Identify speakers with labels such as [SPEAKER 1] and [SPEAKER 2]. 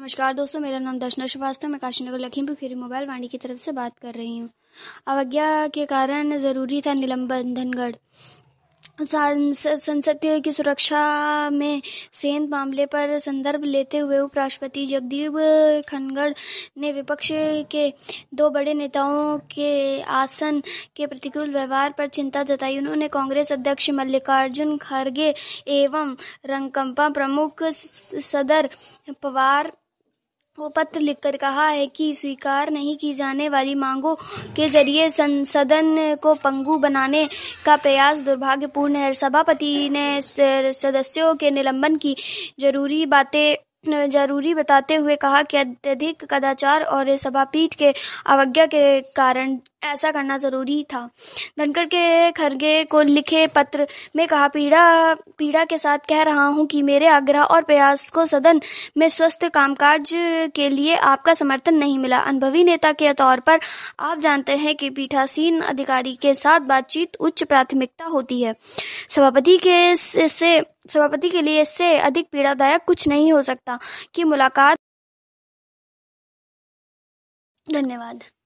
[SPEAKER 1] नमस्कार दोस्तों, मेरा नाम दर्शना श्रीवास्तव। मैं काशीनगर लखीमपुर खीरी मोबाइल वाणी की तरफ से बात कर रही हूँ। अवज्ञा के कारण जरूरी था निलंबन। धनगढ़ संसद की सुरक्षा में सेंध मामले पर संदर्भ लेते हुए उपराष्ट्रपति जगदीप धनखड़ ने विपक्ष के दो बड़े नेताओं के आसन के प्रतिकूल व्यवहार पर चिंता जताई। उन्होंने कांग्रेस अध्यक्ष मल्लिकार्जुन खड़गे एवं राकांपा प्रमुख शरद पवार को पत्र लिखकर कहा है कि स्वीकार नहीं की जाने वाली मांगों के जरिए सदन को पंगु बनाने का प्रयास दुर्भाग्यपूर्ण है। सभापति ने सदस्यों के निलंबन की जरूरी बताते हुए कहा कि अत्यधिक कदाचार और सभापीठ के अवज्ञा के कारण ऐसा करना जरूरी था। धनखड़ के खड़गे को लिखे पत्र में कहा, पीड़ा के साथ कह रहा हूं कि मेरे आग्रह और प्रयास को सदन में स्वस्थ कामकाज के लिए आपका समर्थन नहीं मिला। अनुभवी नेता के तौर पर आप जानते हैं कि पीठासीन अधिकारी के साथ बातचीत उच्च प्राथमिकता होती है। सभापति के लिए इससे अधिक पीड़ादायक कुछ नहीं हो सकता कि मुलाकात। धन्यवाद।